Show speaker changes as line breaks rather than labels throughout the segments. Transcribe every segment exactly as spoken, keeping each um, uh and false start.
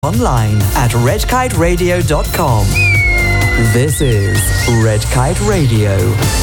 Online at red kite radio dot com. This is Red Kite Radio.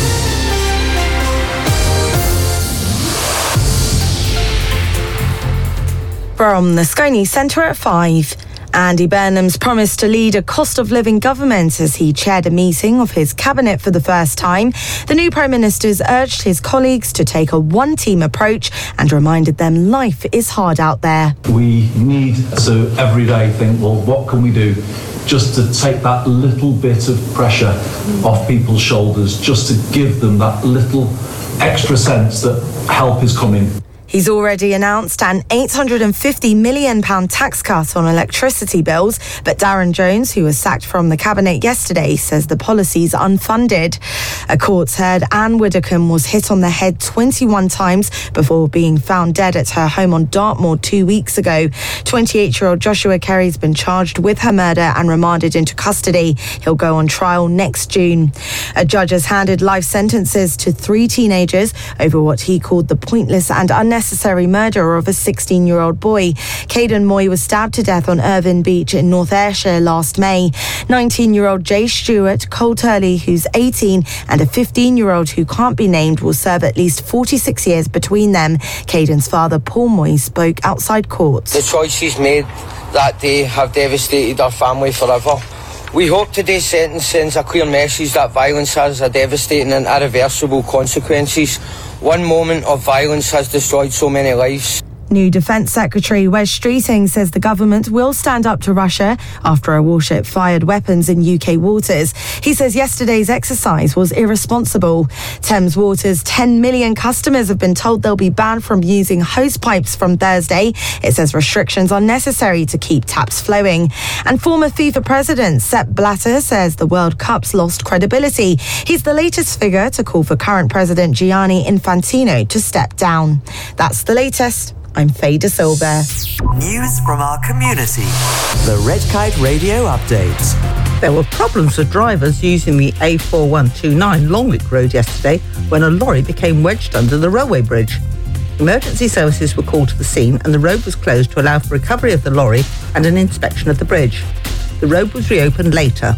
From the Sky News Centre at five. Andy Burnham's promised to lead a cost of living government as he chaired a meeting of his cabinet for the first time. The new Prime Minister's urged his colleagues to take a one-team approach and reminded them life is hard out there.
We need to every day think, well, what can we do just to take that little bit of pressure off people's shoulders, just to give them that little extra sense that help is coming.
He's already announced an eight hundred fifty million pounds tax cut on electricity bills, but Darren Jones, who was sacked from the cabinet yesterday, says the policy's unfunded. A court heard Anne Widdecombe was hit on the head twenty-one times before being found dead at her home on Dartmoor two weeks ago. twenty-eight-year-old Joshua Kerry's been charged with her murder and remanded into custody. He'll go on trial next June. A judge has handed life sentences to three teenagers over what he called the pointless and unnecessary Necessary murder of a sixteen-year-old boy. Caden Moy was stabbed to death on Irvine Beach in North Ayrshire last May. nineteen-year-old Jay Stewart, Cole Turley, who's eighteen, and a fifteen-year-old who can't be named will serve at least forty-six years between them. Caden's father, Paul Moy, spoke outside court.
The choices made that day have devastated our family forever. We hope today's sentence sends a clear message that violence has a devastating and irreversible consequences. One moment of violence has destroyed so many lives.
New Defence Secretary Wes Streeting says the government will stand up to Russia after a warship fired weapons in U K waters. He says yesterday's exercise was irresponsible. Thames Water's ten million customers have been told they'll be banned from using hose pipes from Thursday. It says restrictions are necessary to keep taps flowing. And former FIFA president Sepp Blatter says the World Cup's lost credibility. He's the latest figure to call for current President Gianni Infantino to step down. That's the latest. I'm Faye De Silva.
News from our community. The Red Kite Radio Update.
There were problems with drivers using the A four one two nine Longwick Road yesterday when a lorry became wedged under the railway bridge. Emergency services were called to the scene and the road was closed to allow for recovery of the lorry and an inspection of the bridge. The road was reopened later.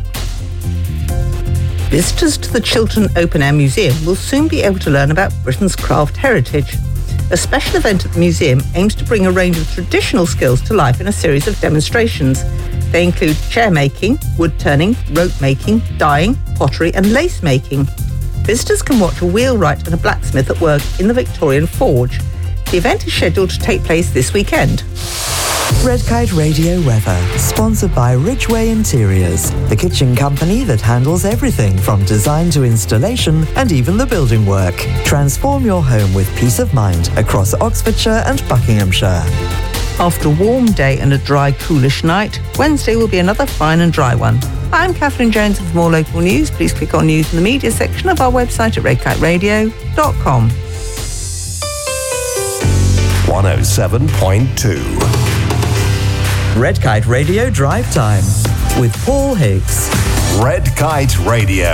Visitors to the Chiltern Open Air Museum will soon be able to learn about Britain's craft heritage. A special event at the museum aims to bring a range of traditional skills to life in a series of demonstrations. They include chair making, wood turning, rope making, dyeing, pottery and lace making. Visitors can watch a wheelwright and a blacksmith at work in the Victorian Forge. The event is scheduled to take place this weekend.
Red Kite Radio weather, sponsored by Ridgeway Interiors, the kitchen company that handles everything from design to installation and even the building work. Transform your home with peace of mind across Oxfordshire and Buckinghamshire.
After a warm day and a dry, coolish night, Wednesday will be another fine and dry one. I'm Catherine Jones. For more local news, please click on News in the Media section of our website at red kite radio dot com.
one oh seven point two.
Red Kite Radio Drive Time with Paul Higgs.
Red Kite Radio.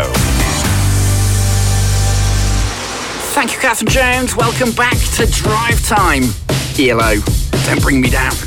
Thank you, Catherine Jones. Welcome back to Drive Time. E L O, don't bring me down.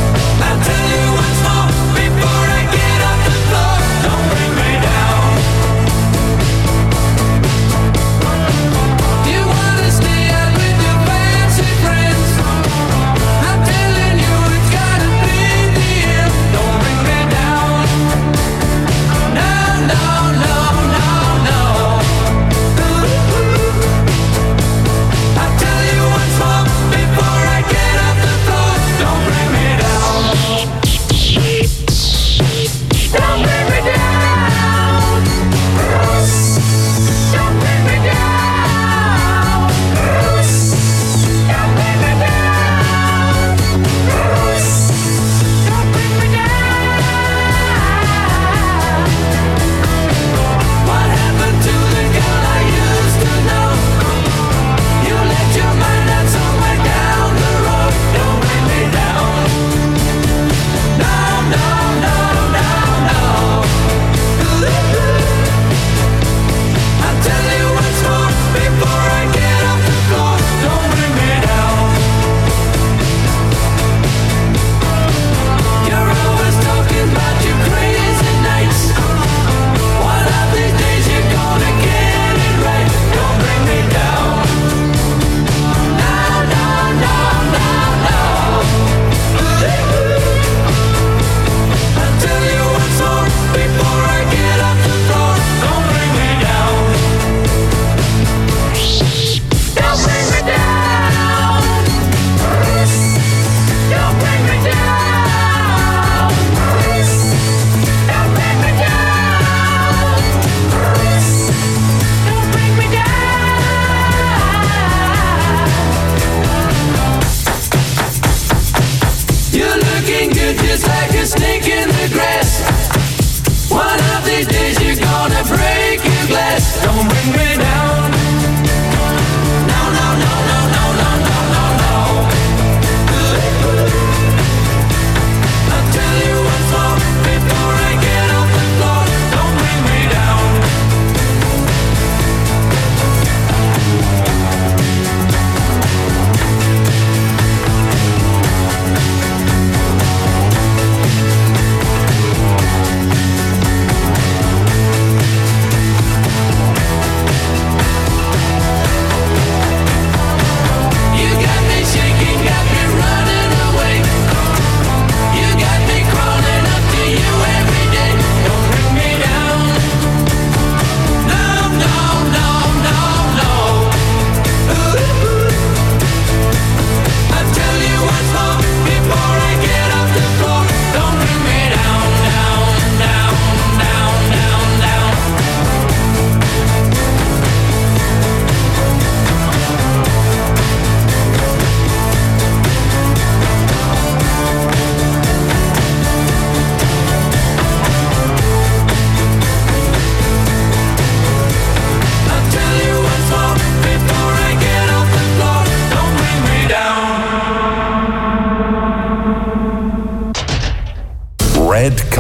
Before I get off the floor, don't bring me down.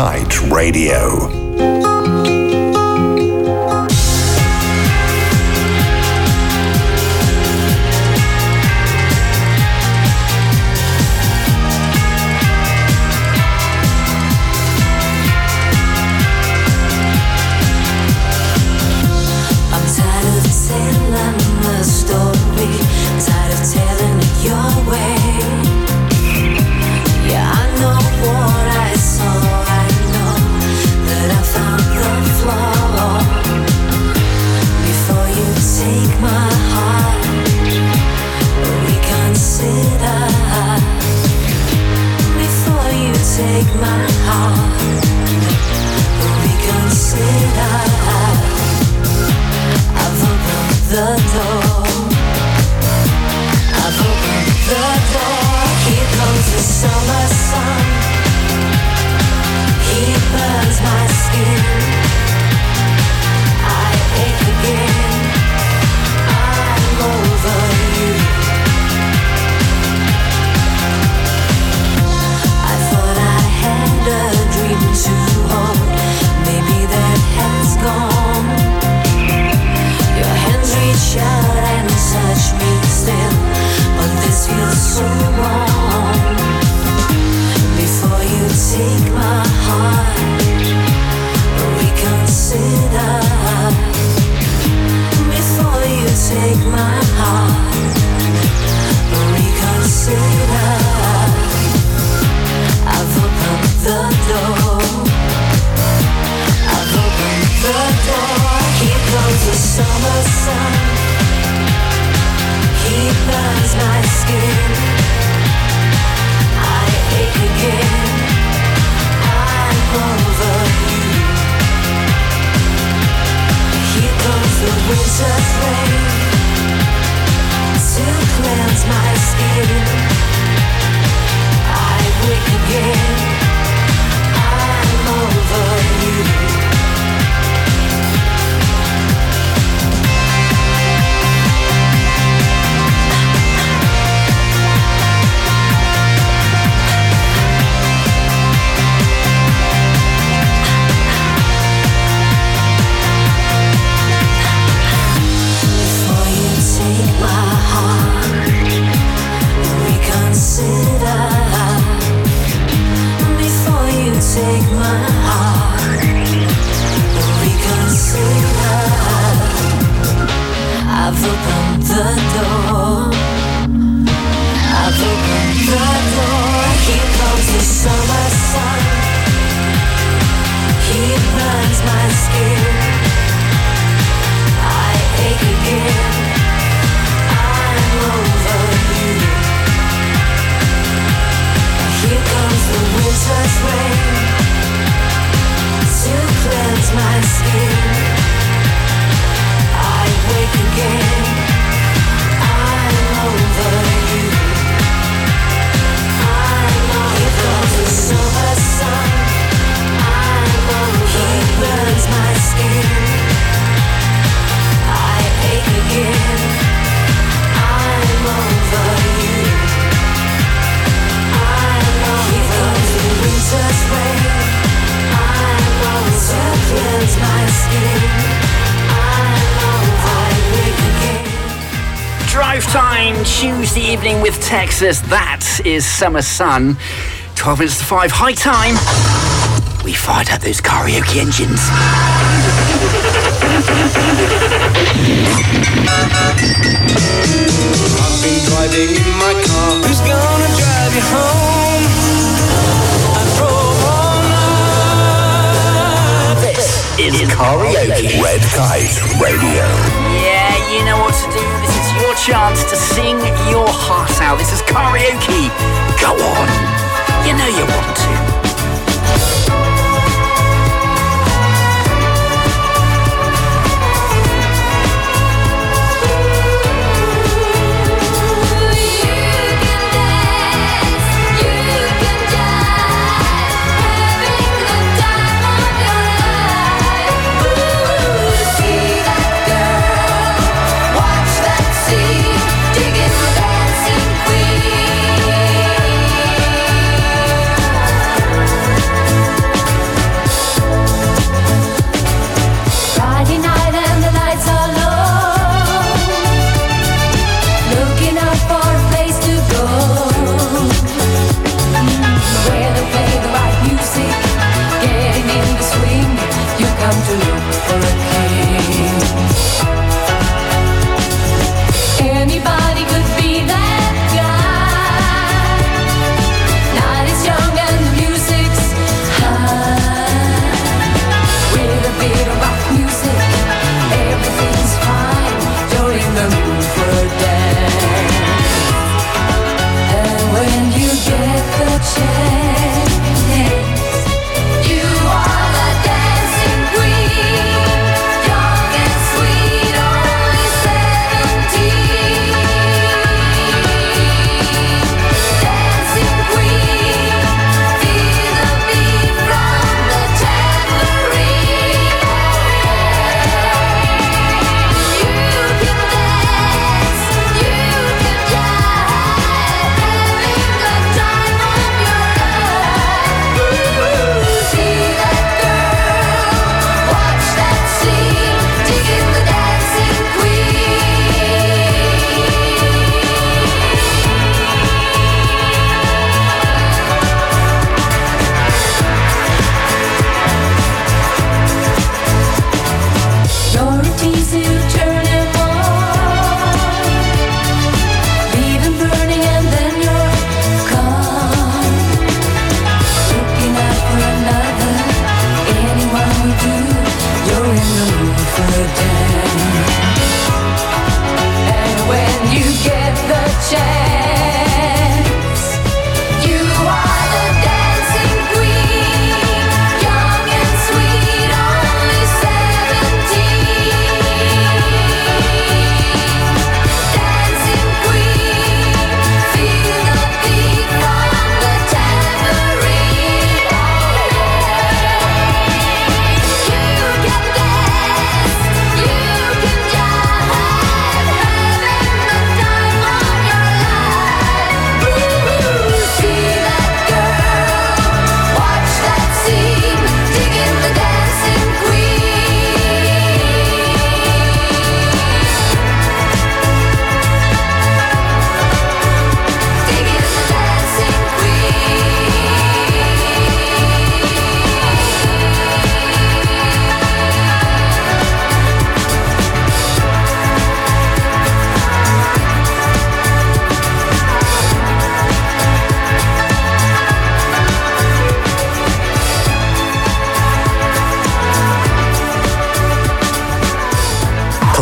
Kite Radio.
Tuesday evening with Texas. That is Summer Sun. twelve minutes to five. High time. We fired up those karaoke engines.
I've been driving in my car. Who's gonna drive you home? I drove all night.
This is karaoke.
Red Kite Radio.
Yeah, you know what to do. This is your chance to sing your heart out. This is karaoke. Go on. You know you want to.
Dancing queen.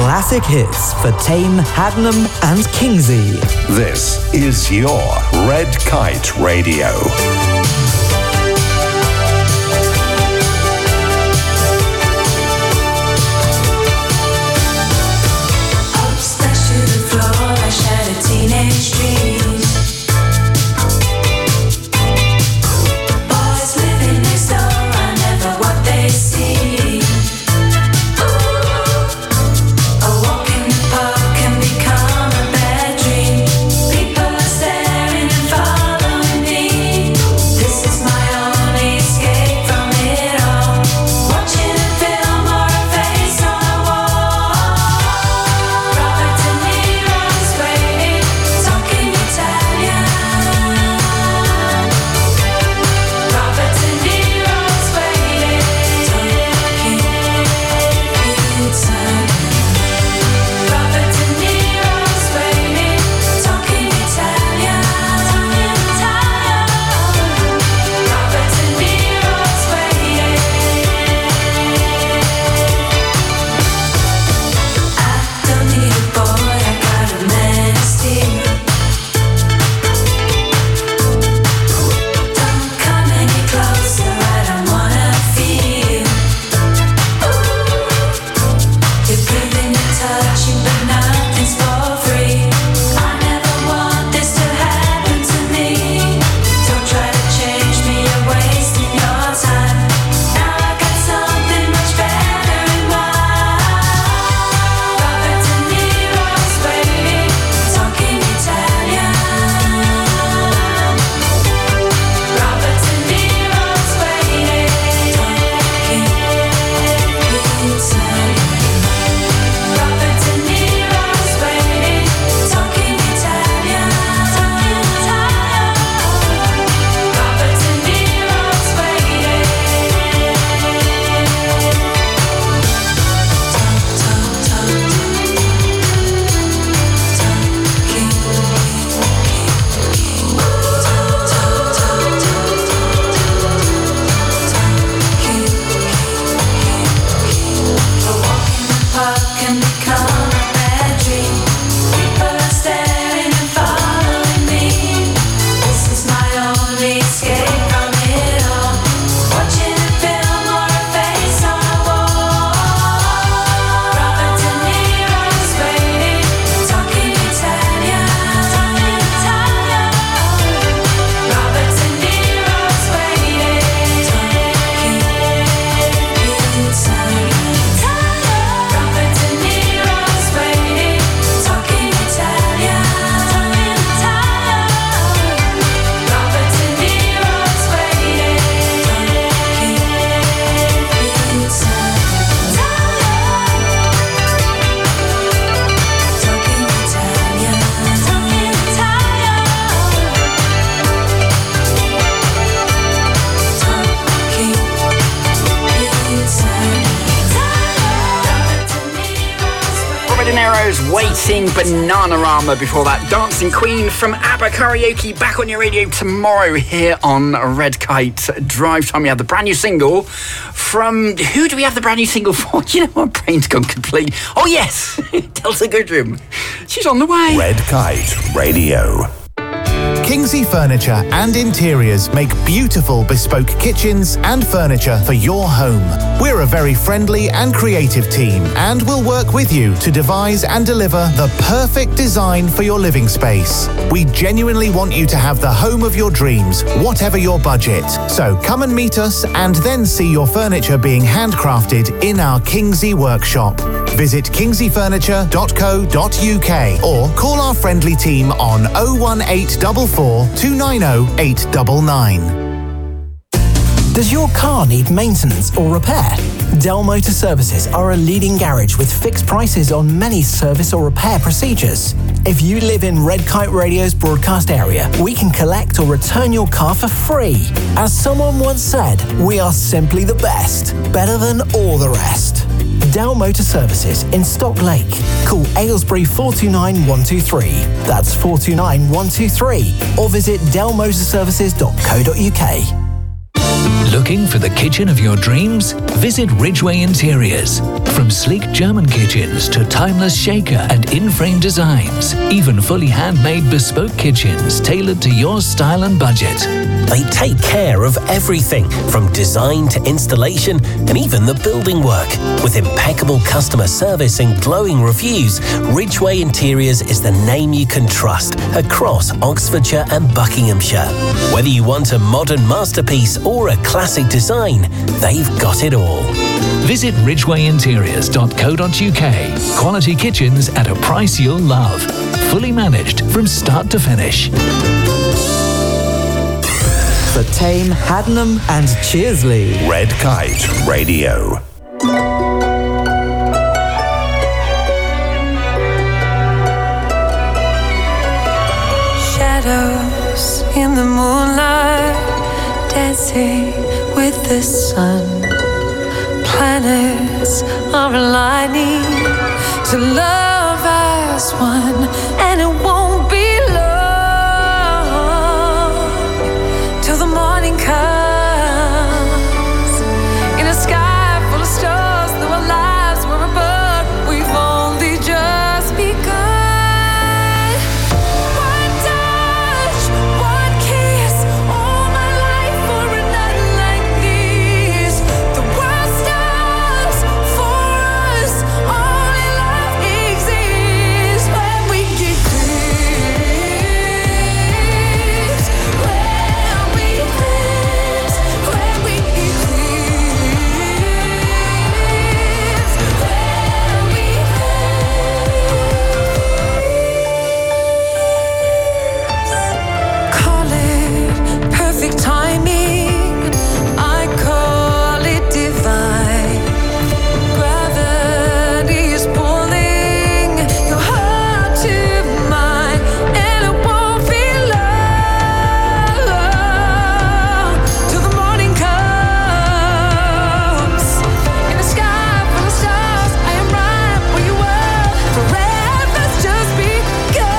Classic hits for Tame, Haddenham and Kingsey.
This is your Red Kite Radio.
Teenage dreams. Boys living next door are never what they seem. A walk in the park can become a bad dream. People are staring and following me. This is my only escape from it all. Watching a film or a face on a wall. Robert De Niro's waiting. Talking Italian. Robert De Niro's waiting. Talking Italian. Robert De Niro's waiting. Talking Italian. Robert De Niro's waiting. I don't need a boy, I got a man of steel. Don't come any closer, I don't wanna feel. You're breathing and touching, but nothing's for free. I never want this to happen to me. Don't try to change me, you're wasting your time. Now I got something much better in mind. Robert De Niro's waiting, talking Italian. Robert De Niro's waiting, talking Italian. Robert De Niro's waiting, talking Italian. Robert De Niro's waiting. A walk in the park can become a bad dream. People are staring and following me. This is my only escape from it all. Watching a film or a face on a wall. Robert De Niro's waiting, talking Italian. Robert De Niro's waiting, talking Italian. Robert De Niro's waiting, talking Italian. Robert De Niro's waiting, talking Italian. Talking
Robert De Niro's Waiting, Bananarama. Before that, Dancing Queen from ABBA Karaoke. Back on your radio tomorrow here on Red Kite Drive Time. We have the brand new single from... Who do we have the brand new single for? You know, my brain's gone complete. Oh, yes, Delta Goodrem. She's on the way.
Red Kite Radio.
Kingsey Furniture and Interiors make beautiful bespoke kitchens and furniture for your home. We're a very friendly and creative team and will work with you to devise and deliver the perfect design for your living space. We genuinely want you to have the home of your dreams, whatever your budget. So come and meet us and then see your furniture being handcrafted in our Kingsey workshop. Visit kingsey furniture dot co dot uk or call our friendly team on oh one eight four four, two nine oh, eight nine nine.
Does your car need maintenance or repair? Dell Motor Services are a leading garage with fixed prices on many service or repair procedures. If you live in Red Kite Radio's broadcast area, we can collect or return your car for free. As someone once said, we are simply the best, better than all the rest. Dell Motor Services in Stock Lake. Call Aylesbury four two nine, one two three. That's four two nine, one two three. Or visit dell motor services dot co dot uk.
Looking for the kitchen of your dreams? Visit Ridgeway Interiors. From sleek German kitchens to timeless shaker and in-frame designs, even fully handmade bespoke kitchens tailored to your style and budget.
They take care of everything, from design to installation and even the building work. With impeccable customer service and glowing reviews, Ridgeway Interiors is the name you can trust across Oxfordshire and Buckinghamshire. Whether you want a modern masterpiece or a classic design, they've got it all.
Visit ridgeway interiors dot co dot uk. Quality kitchens at a price you'll love. Fully managed from start to finish.
For Tame, Haddenham and Cheersley.
Red Kite Radio.
Shadows in the moonlight, dancing with the sun. Planets are aligning to love as one, and it won't be long till the morning comes. In a sky full of stars, though our lives were above, we've only just begun. One touch, one kiss, all my life for a night like this. The world stops for us, only love exists when we get close. When we close, when we get close, when we close. Call it perfect timing, I call it divine. Gravity is pulling your heart to mine, and it won't be long till the morning comes. In the sky full of stars, I am right where you were. Forever's just begun.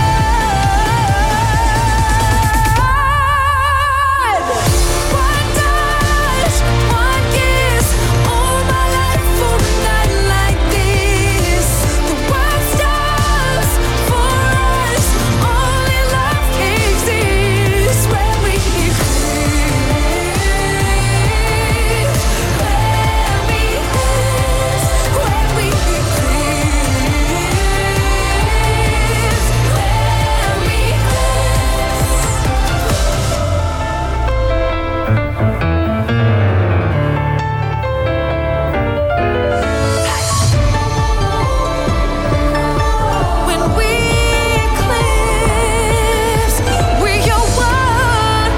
One touch, one kiss, all my life for a night like this. The world stops for us, only love exists when we get close. When we close, when we get When we close, we're your one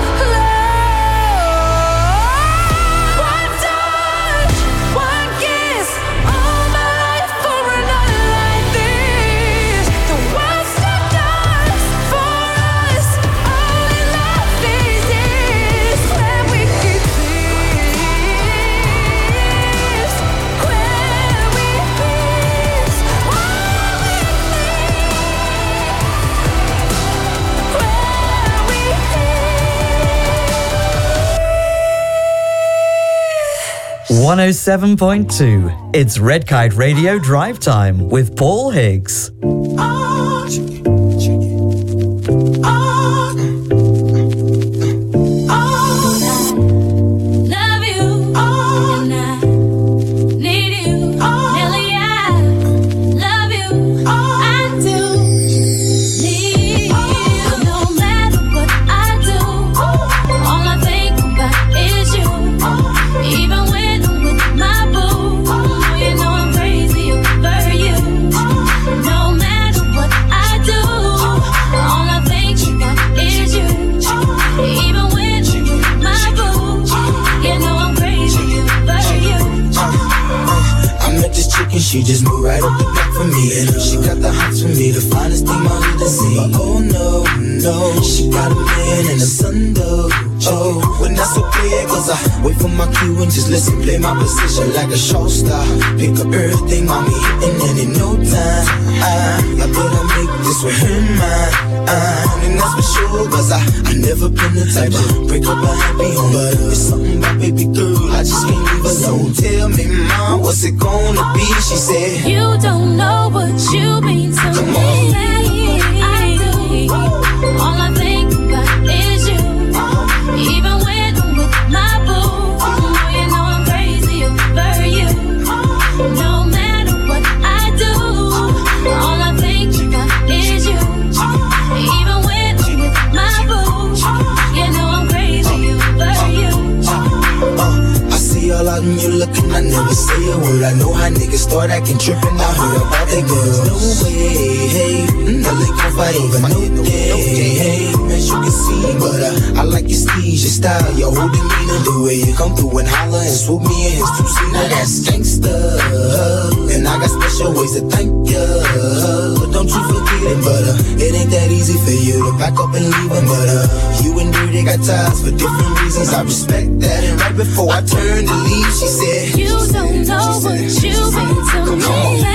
love. One touch, one kiss, all my life for a night like this. The world stops for us, only love exists when we get close. When we close,
one oh seven point two. It's Red Kite Radio Drive Time with Paul Higgs.
Love you, and I need you, Nelly. I love you, I do need you. No matter what I do, all I think about is you. Even when I'm with my boo, you know I'm crazy over you. No matter what I do, all I think about is you. Even when I'm with my boo, you know I'm crazy over you.
I met this chick and she just moved right up the block for me. And she got the hots for me, the finest thing I'll ever see. But oh no, no, she got a man and a son though.
Oh, when that's okay, cause I wait for my cue and just listen, play my position like a show star. Pick up everything, mommy, hitting and in no time. I, I better make this with him mine. Uh, and that's for sure, cause I, I never been the type to break up a happy home. But uh, it's something about baby girl, I just can't leave alone. Tell me, mom, what's it gonna be? She said,
you don't know what you mean to
Come
me.
on.
I do. All I think about is you. Even when I'm with my boo, oh, you know I'm crazy over you. No matter what I do, all I think about is you. Even when I'm with my boo, you know I'm crazy over you.
Uh, I see all out and you looking, I never say a word. I know how niggas start acting trippin'. I heard about they girls. No way, hey, no they gon' fight over no day, hey, as you can see. But uh, I like your steez, your style, your whole demeanor, the way you come through and holler and swoop me in his two-seater. That's gangsta, and I got special ways to thank ya. But don't you forget it, but uh, it ain't that easy for you to back up and leave him. But uh, you and Dirty got ties for different reasons. I respect that. And right before I turned to leave, she said,
you don't know what you mean to me.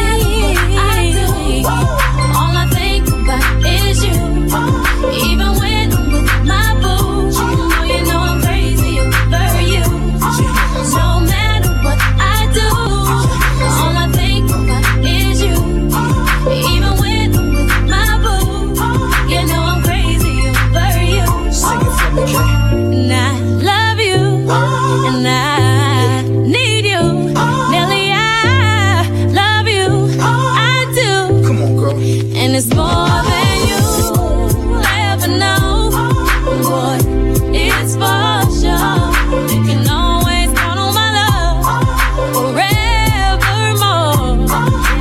I do. All I think about is you. Even when I'm with my boo, oh, you know I'm crazy over you. No matter what I do, all I think about is you. Even when I'm with my boo, you know I'm crazy over you.
Sing it for me, Kay.
And I love you, and I need you. Nelly, I love you, I do.
Come on, girl.
And it's more than you ever know. Boy, it's for sure. You can always count on my love forevermore.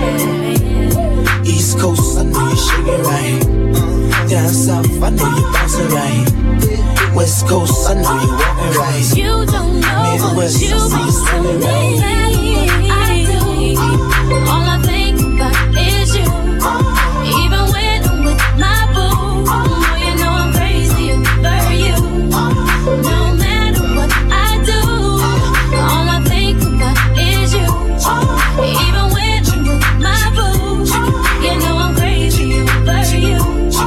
Yeah.
East Coast, I know you're shaking right. Uh, down south, I know you're bouncing right. West Coast, I know you're walking right.
You don't know what
Midwest,
you
I see you
mean to
swimming
me.
right.
I do. All I think about is you. Even when I'm with my boo, oh, you know I'm crazy over you. No matter what I do, all I think about is you. Even when I'm with my boo, you know I'm crazy over you.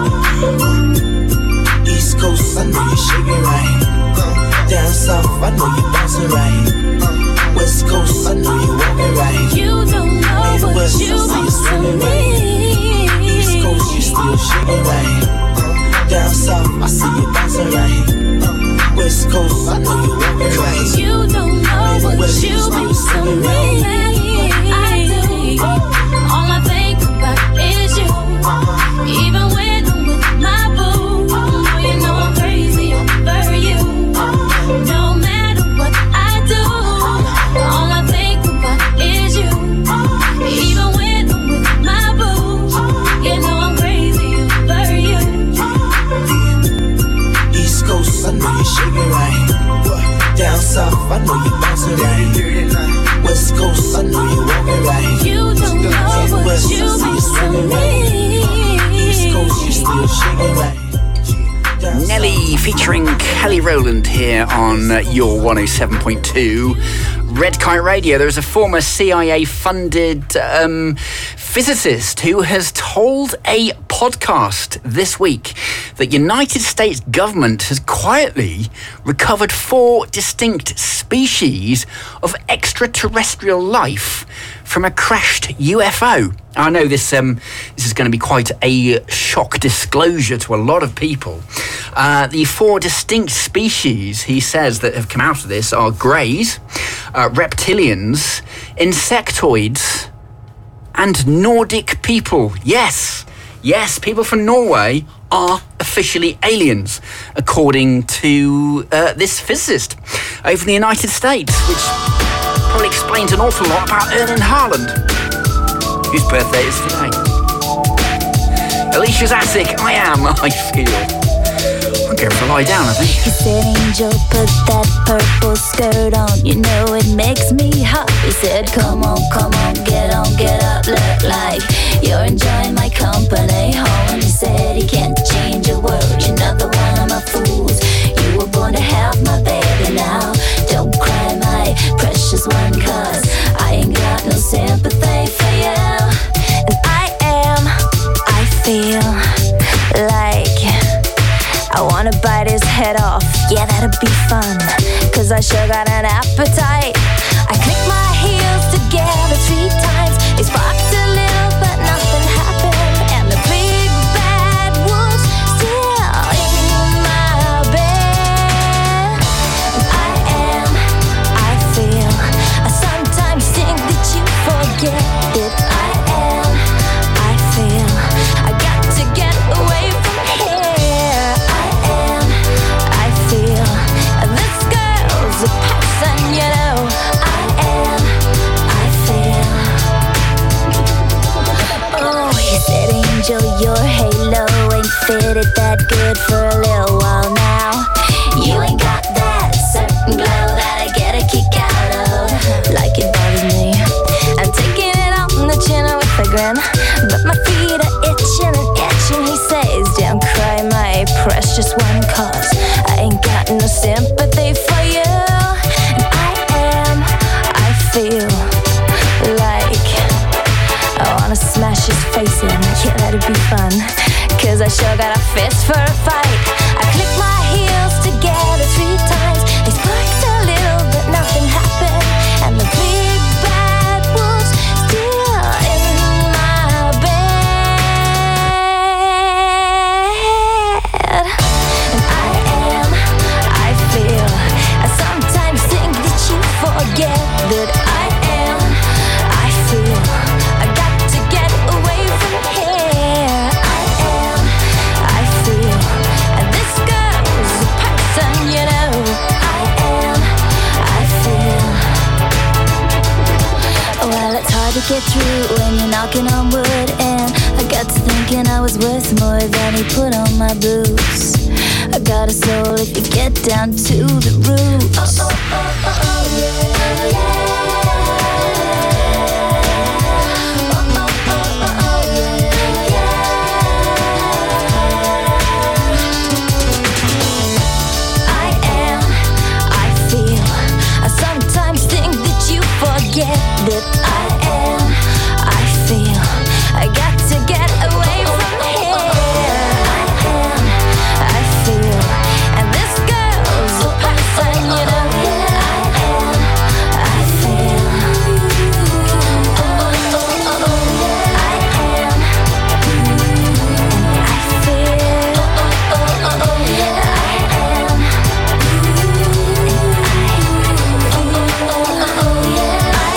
East Coast, I know you're shaking right. Uh, down south, I know you're bouncing right. Uh, West Coast, I know you're walking right.
You don't know what
Midwest,
you
I see you
mean
swimming
to
right.
me.
East Coast, you still shaking right. Uh, down south, I see you bouncing right. Uh, West Coast, I know you're walking right.
You don't know what
Midwest,
you
still
mean to
swimming
me.
right.
I do. All I think about is you. Even when I'm with my boo, oh, you know I'm crazy over you. No matter what I do, all I think about is you. Even when I'm with my boo, you know I'm crazy over you.
East Coast, I know you're shaking right. Down south, I know you're bouncing right. West Coast, I know you're walking right.
You don't know what
Midwest,
you
I see
mean
you
to
swimming right. East Coast, you still shaking right. Down
Nelly featuring Kelly Rowland here on uh, your one oh seven point two Red Kite Radio. There's a former C I A funded um, physicist who has told a podcast this week that United States government has quietly recovered four distinct species of extraterrestrial life from a crashed U F O. I know this um, this is going to be quite a shock disclosure to a lot of people. Uh, the four distinct species, he says, that have come out of this are greys, uh, reptilians, insectoids, and Nordic people. Yes, yes, people from Norway are officially aliens, according to uh, this physicist over in the United States, which probably explains an awful lot about Erling Haaland, whose birthday is today. Alicia Zasik, I am, I feel. I'm going to lie down, I think.
He said, Angel, put that purple skirt on. You know it makes me hot. He said, come on, come on, get on, get up. Look like you're enjoying my company. Oh, and he said he can't change a word. You're not the one of my fools. You were born to have head off. Yeah, that'd be fun, cause I sure got an appetite. I clicked my heels together three times. They sparked a little, but nothing happened. And the big bad wolf's still in my bed. I am, I feel, I sometimes think that you forget that I am, I feel, I got to get away from here. I am, I feel, this girl's a person, you know. I am, I feel. Oh, he said, Angel, your halo ain't fitted that good for a little while now. You ain't got that certain glow that I get a kick out of. Like it bothers me. I'm taking it on the chin with a grin, but my feet are itching and itching. He says, don't cry, my precious one, cause I ain't got no sympathy for you. And I am, I feel like I wanna smash his face in. Yeah, that'd be fun, cause I sure got a fist for a fight. I clicked my heels together three times. They sparked a little, but nothing happened. And the big bad wolf's still in my bed. And I am, I feel, I sometimes think that you forget that I am, I feel, I got to get away from here. I am, I feel, and this girl's a person, you know. I am, I feel. Well, it's hard to get through when you're knocking on wood, and I got to thinking I was worth more than he put on my boots. I got a soul if you get down to the roots. Oh, oh, oh, oh, oh, yeah, yeah. That I am, I feel, I got to get away from here. I am, I feel, and this girl's a person, you know. I am, I feel. Oh, oh, oh, oh, oh. I am, I feel. Oh, oh, oh, oh, yeah. I am, oh, oh, oh, oh, yeah.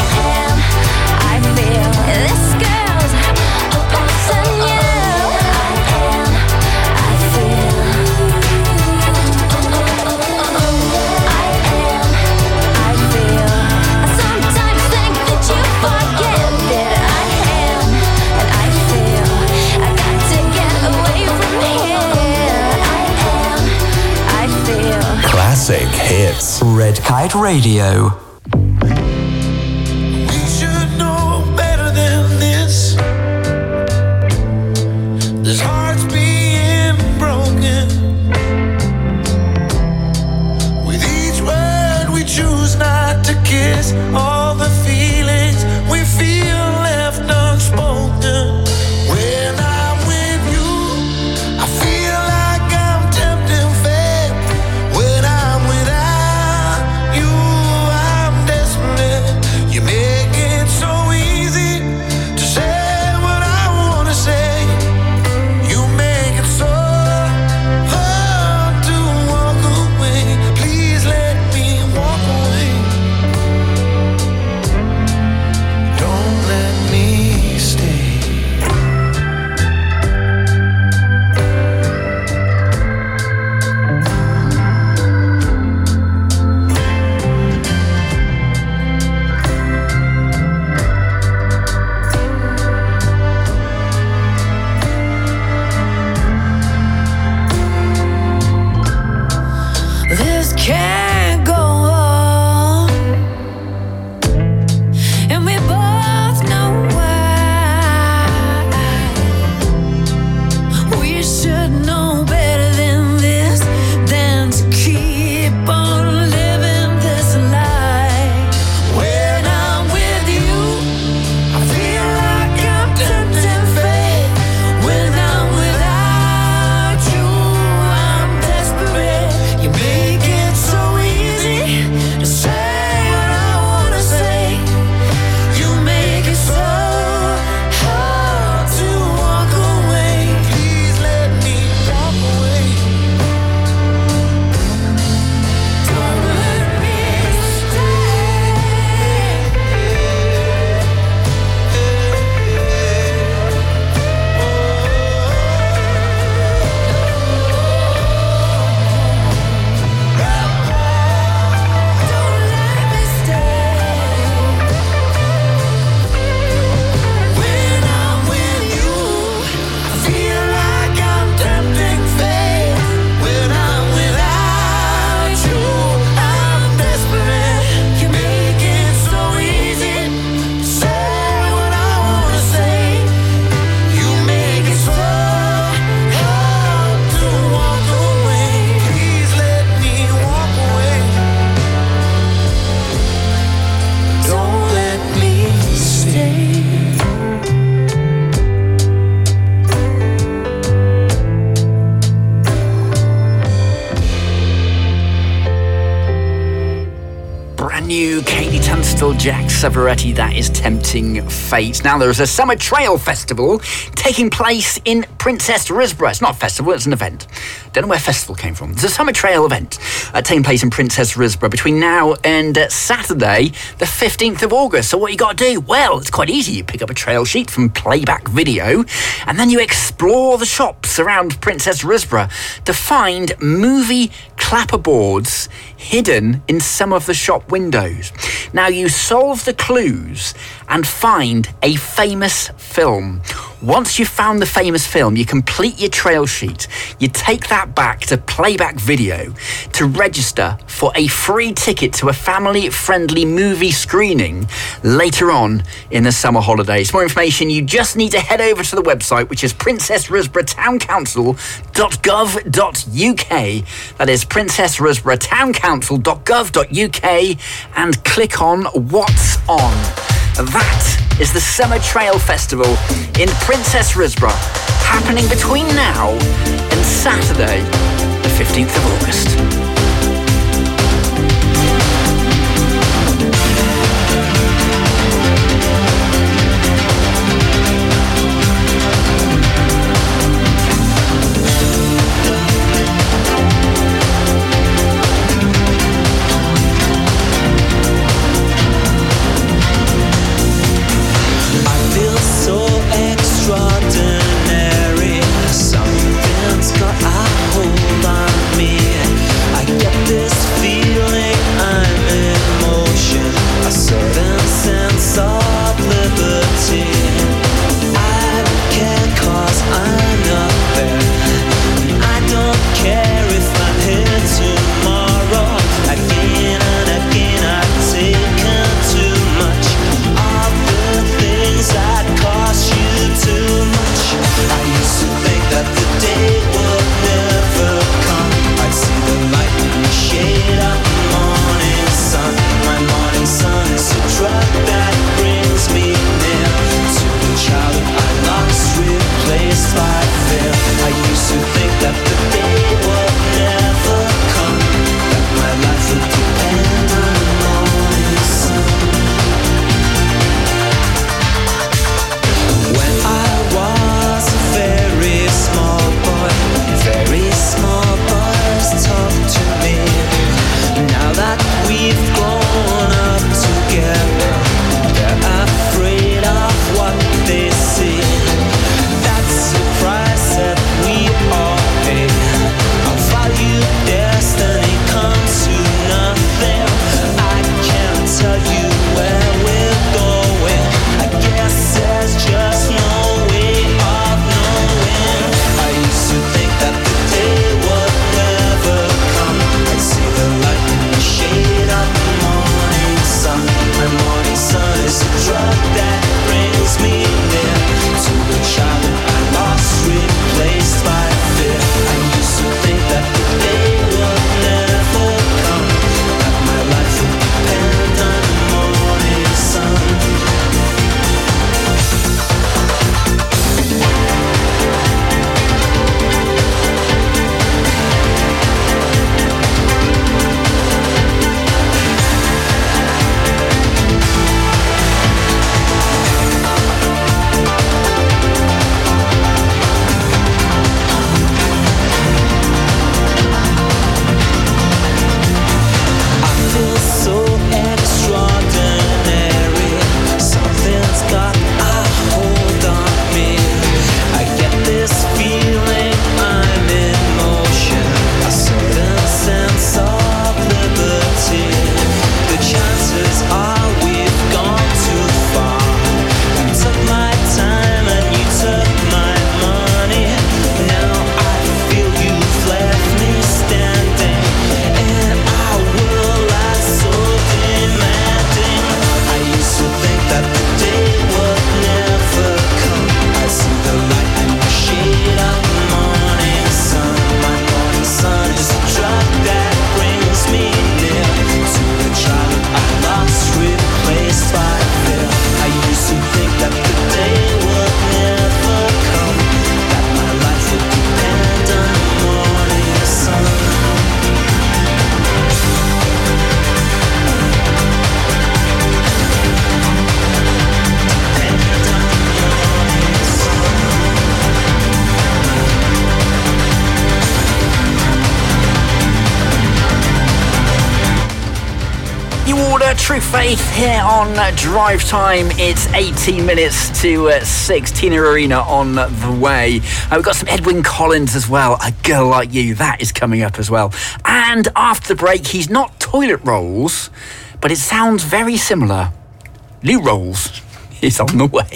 Classic hits.
Red Kite Radio.
We should know better than this. There's hearts being broken. With each word we choose not to kiss. All the feelings we feel left unspoken. When I'm with you, I feel like I'm tempting fate. When I'm without you, I'm
Jack Savaretti, that is Tempting Fate. Now, there is a Summer Trail Festival taking place in Princess Risborough. It's not a festival, it's an event. Don't know where festival came from. It's a Summer Trail event uh, taking place in Princess Risborough between now and uh, Saturday, the fifteenth of August. So what you got to do? Well, it's quite easy. You pick up a trail sheet from Playback Video, and then you explore the shops around Princess Risborough to find movie clapperboards hidden in some of the shop windows. Now, you solve the clues and find a famous film. Once you've found the famous film, you complete your trail sheet. You take that back to Playback Video to register for a free ticket to a family-friendly movie screening later on in the summer holidays. For more information, you just need to head over to the website, which is princess risborough town council dot gov dot u k. That is princess risborough town council dot gov dot u k, and click on What's On. That is the Summer Trail Festival in Princess Risborough, happening between now and Saturday, the fifteenth of August.
Something's got a hold on me. I
True Faith here on uh, Drive Time. It's eighteen minutes to uh, six. Tina Arena on the way. Uh, we've got some Edwyn Collins as well. A Girl Like You. That is coming up as well. And after the break, he's not Toilet Rolls, but it sounds very similar. New Rolls is on the way.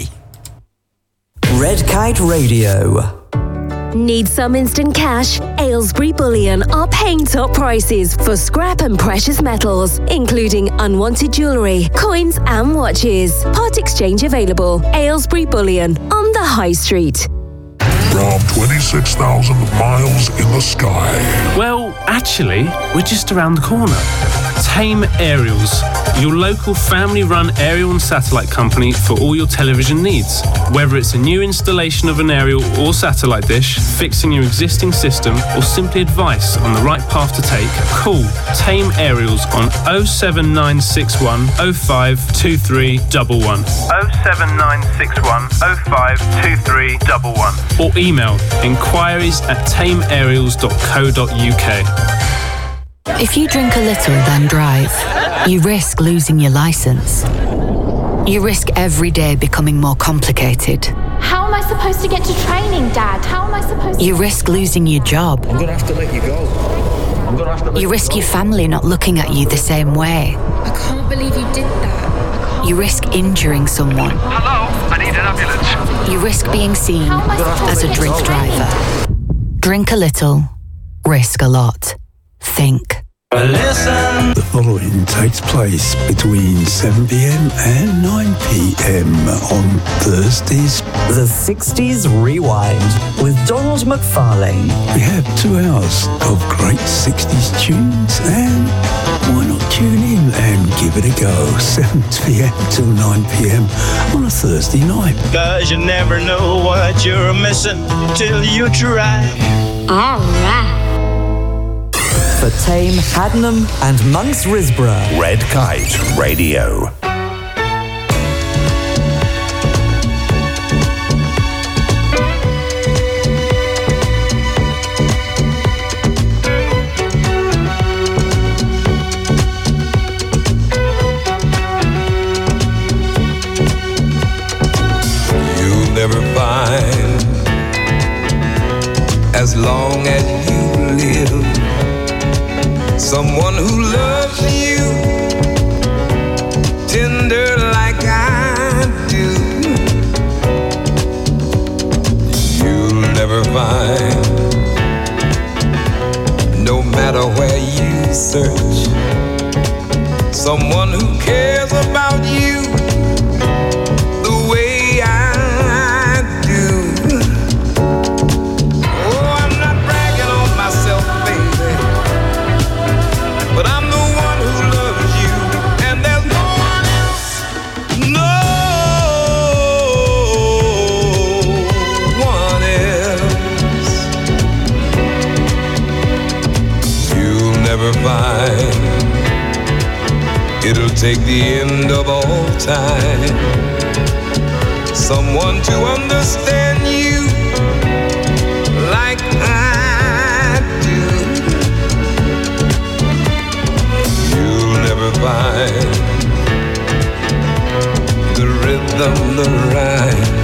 Red Kite Radio.
Need some instant cash? Aylesbury Bullion are paying top prices for scrap and precious metals, including unwanted jewellery, coins and watches. Part exchange available. Aylesbury Bullion on the High Street.
From twenty-six thousand miles in the sky.
Well, actually, we're just around the corner. Tame Aerials, your local family-run aerial and satellite company for all your television needs. Whether it's a new installation of an aerial or satellite dish, fixing your existing system, or simply advice on the right path to take, call Tame Aerials on oh seven nine six one oh five two three one one. oh seven nine six one oh five two three one one. Or email inquiries at tame aerials dot co dot uk.
If you drink a little, then drive, you risk losing your license. You risk every day becoming more complicated.
How am I supposed to get to training, Dad? How am I supposed to...
You risk losing your job.
I'm gonna have to let you go. I'm gonna have to let
You risk your family not looking at you the same way.
I can't believe you did that.
You risk injuring someone.
Hello? I need an ambulance.
You risk being seen as a drink driver. Drink a little, risk a lot. Think.
Listen. The following takes place between seven p.m. and nine p.m. on Thursdays.
The sixties Rewind with Donald McFarlane.
We have two hours of great sixties tunes, and why not tune in and give it a go? seven p.m. till nine p.m. on a Thursday night.
Cause you never know what you're missing till you try.
All right.
For Tame, Haddenham and Monks Risborough.
Red Kite Radio.
You'll never find, as long as you live, someone who loves you tender like I do. You'll never find, no matter where you search, someone who cares about you the way I do. Oh, I'm not bragging on myself, baby, but I'm the one who loves you, and there's no one else, no one else. You'll never find, it'll take the end of all time, someone to understand you like I do. You'll never find the rhythm, the rhyme,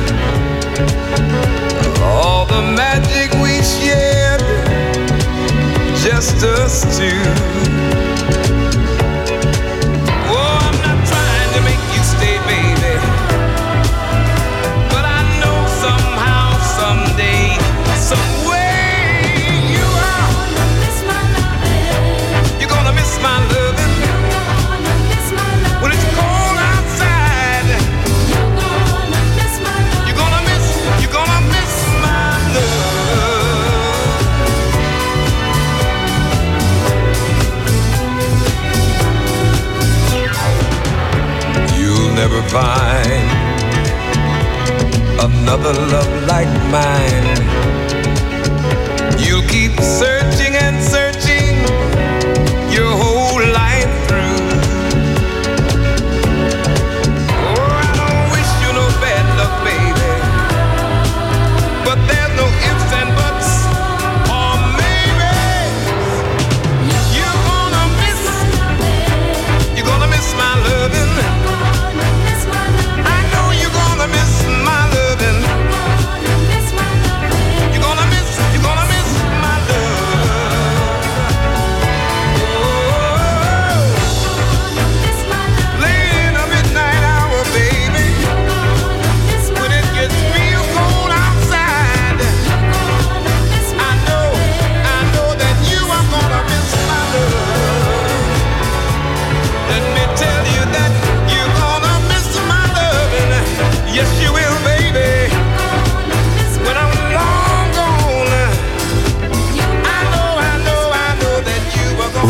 all the magic we shared, just us two. Oh, I'm not trying to make you stay, baby, but I know somehow, someday, some way you are. You're gonna miss my loving when it's cold outside. You're gonna miss, you're gonna miss my love. You'll never find another love like mine. You'll keep searching and searching your whole life through. Oh, I don't wish you no bad luck, baby, but there's no ifs and buts, or maybe you're gonna miss, you're gonna miss my love.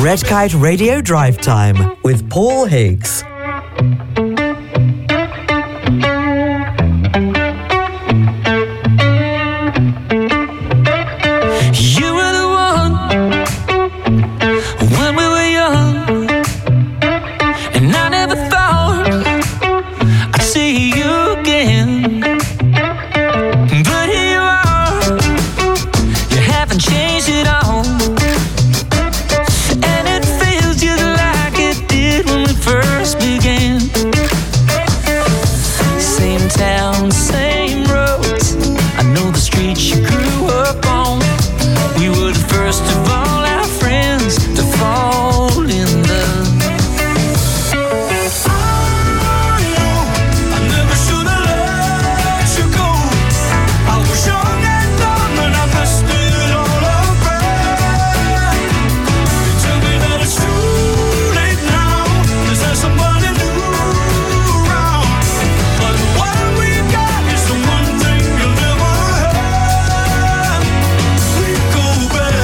Red Kite Radio Drive Time with Paul Higgs.
You were the one when we were young, and I never thought I'd see you again. But here you are, you haven't changed at all, and it feels just like it did when we first began. Same town, same roads, I know the streets you grew up on. We were the first of all our friends to fall in love. I never should have let you go. I was young and dumb and I messed it all up. You tell me that it's too late now. Is there somebody new around? But what we got is the one thing you'll never have. We go back.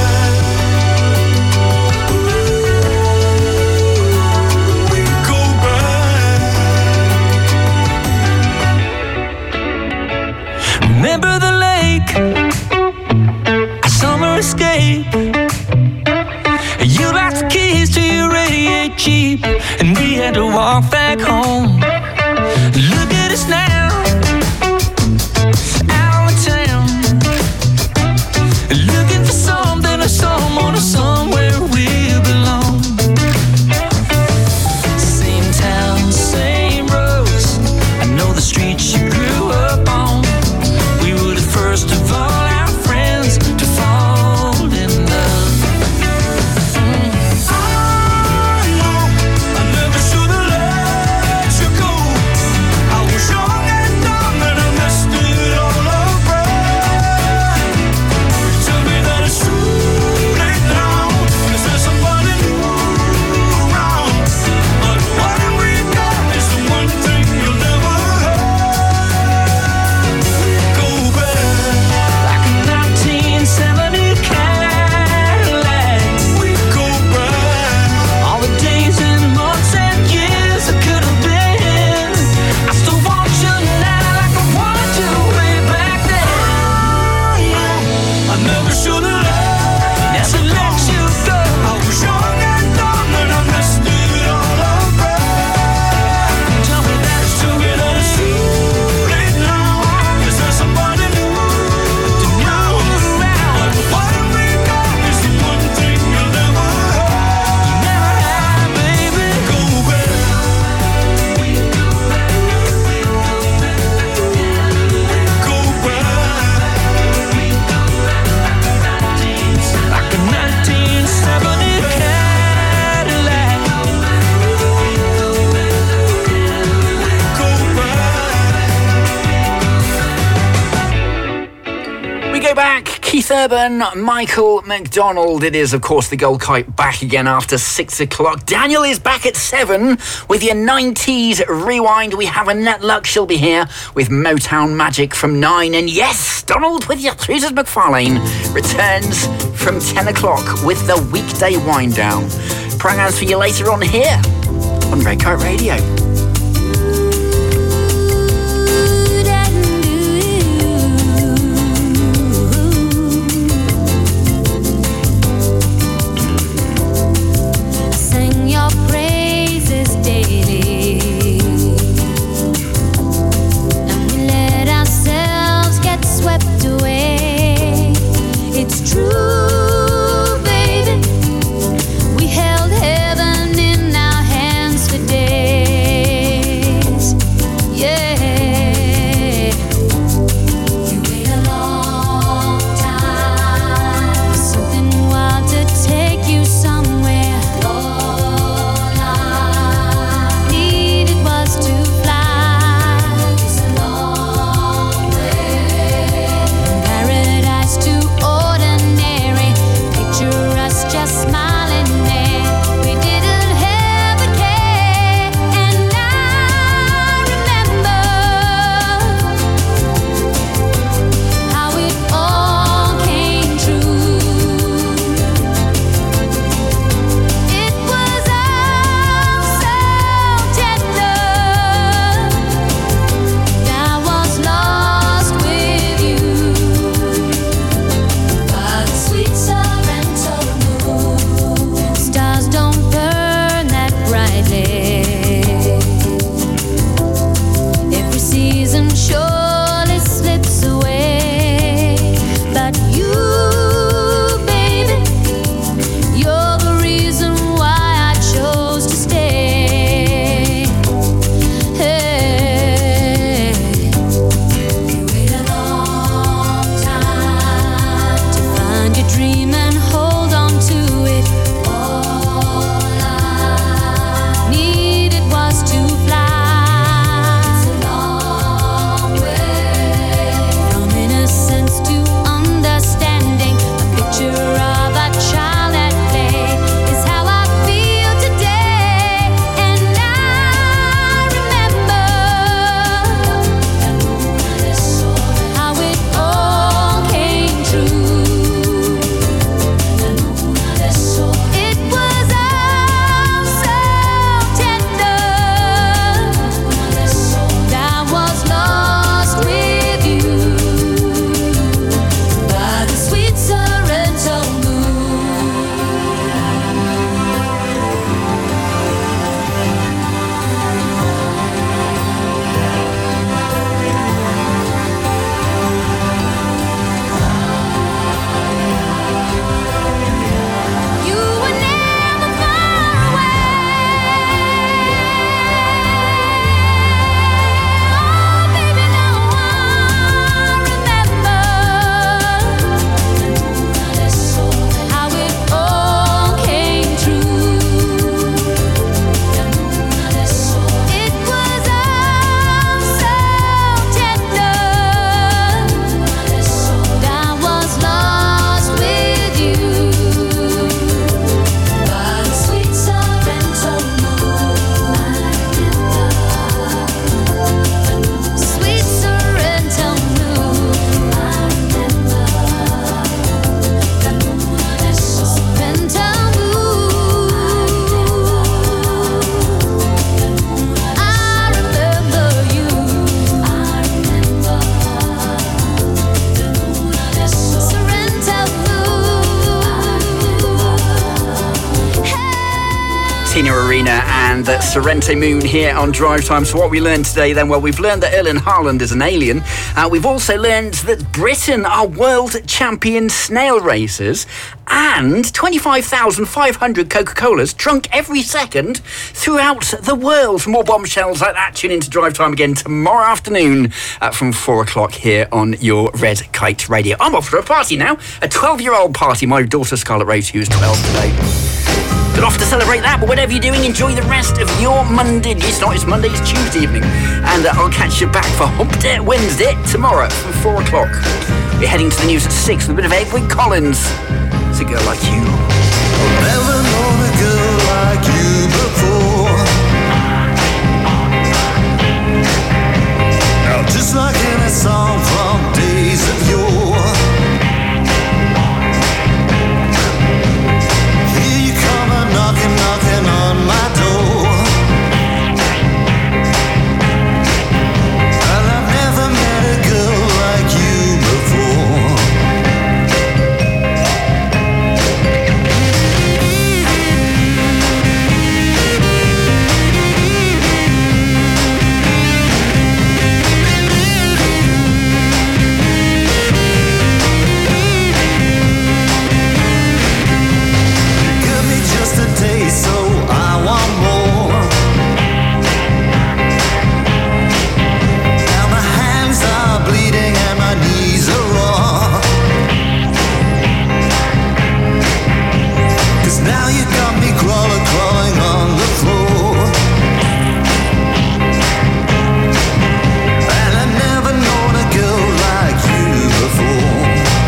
We go back. Remember the lake, a summer escape. You lost the keys to your eighty-eight Jeep, and we had to walk back home. Look at us now, out of town, looking for something or someone or somewhere we belong. Same town, same roads, I know the streets you grew up on. We were the first of all our friends to fall in love. Mm. I never should have let you go. I was young and dumb and I messed it all up. You tell me that it's too late now. Is there somebody new around? But what we got is the one thing you'll never have. We go back like a nineteen seventy Cadillac. We go back all the days and months and years that could have been. I still want you now like I wanted you way back then. I never should have let, never let you go. I was young and dumb and I messed it all up. Tell me that it's too late, that it's too late now. Is there somebody new to know around? But what we got is the one thing you'll never have. You never have, baby. Go back. We go back. We go back. Go back. We go back. Like a nineteen seventy Cadillac.
We go back. Keith Urban, Michael McDonald. It is, of course, the Gold Kite back again after six o'clock. Daniel is back at seven with your nineties rewind. We have Annette Luck. She'll be here with Motown Magic from nine. And yes, Donald with your Teresa McFarlane returns from ten o'clock with the weekday wind down. Programs for you later on here on Red Kite Radio.
Sing your praises daily, and we let ourselves get swept away. It's true, baby. We held heaven in our hands for days.
Tina Arena and uh, Sorrento Moon here on Drive Time. So what we learned today then? Well, we've learned that Erling Haaland is an alien. Uh, we've also learned that Britain are world champion snail racers, and twenty-five thousand five hundred Coca-Colas drunk every second throughout the world. For more bombshells like that, tune in to Drive Time again tomorrow afternoon uh, from four o'clock here on your Red Kite Radio. I'm off for a party now, a twelve-year-old party. My daughter Scarlett Rose, who is twelve today. But off to celebrate that, but whatever you're doing, enjoy the rest of your Monday. It's not, it's Monday, it's Tuesday evening. And uh, I'll catch you back for Hump Day Wednesday tomorrow from four o'clock. We're heading to the news at six with a bit of Edwin Collins. It's a girl like you.
Never known a girl like you before. Now just like in a song from days of yore, here you come a knocking, knocking on my door, and I've never met a girl like you before. So I want more. Now my hands are bleeding and my knees are raw, 'cause now you got me crawling, crawling on the floor, and I've never known a girl like you before.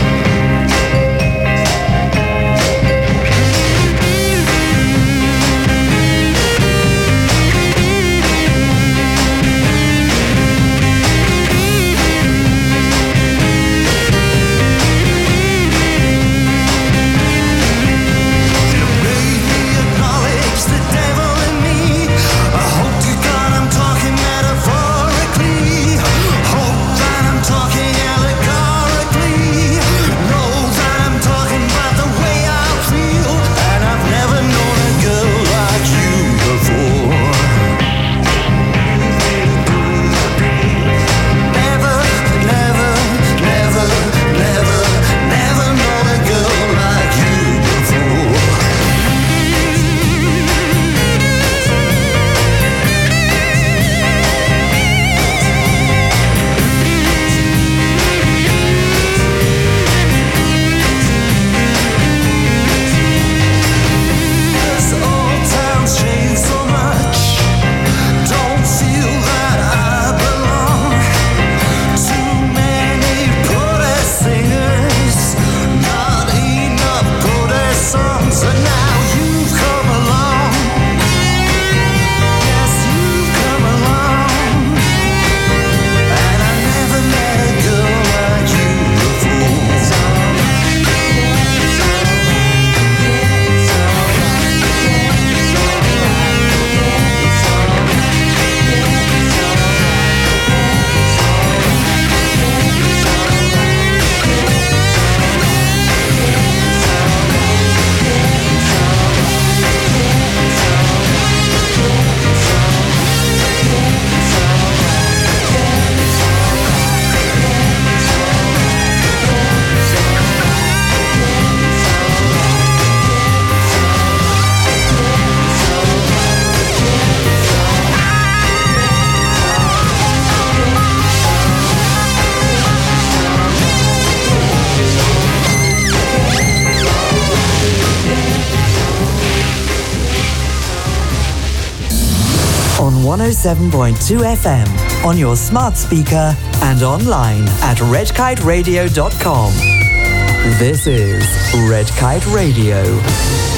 one oh seven point two F M, on your smart speaker and online at red kite radio dot com. This is Red Kite Radio.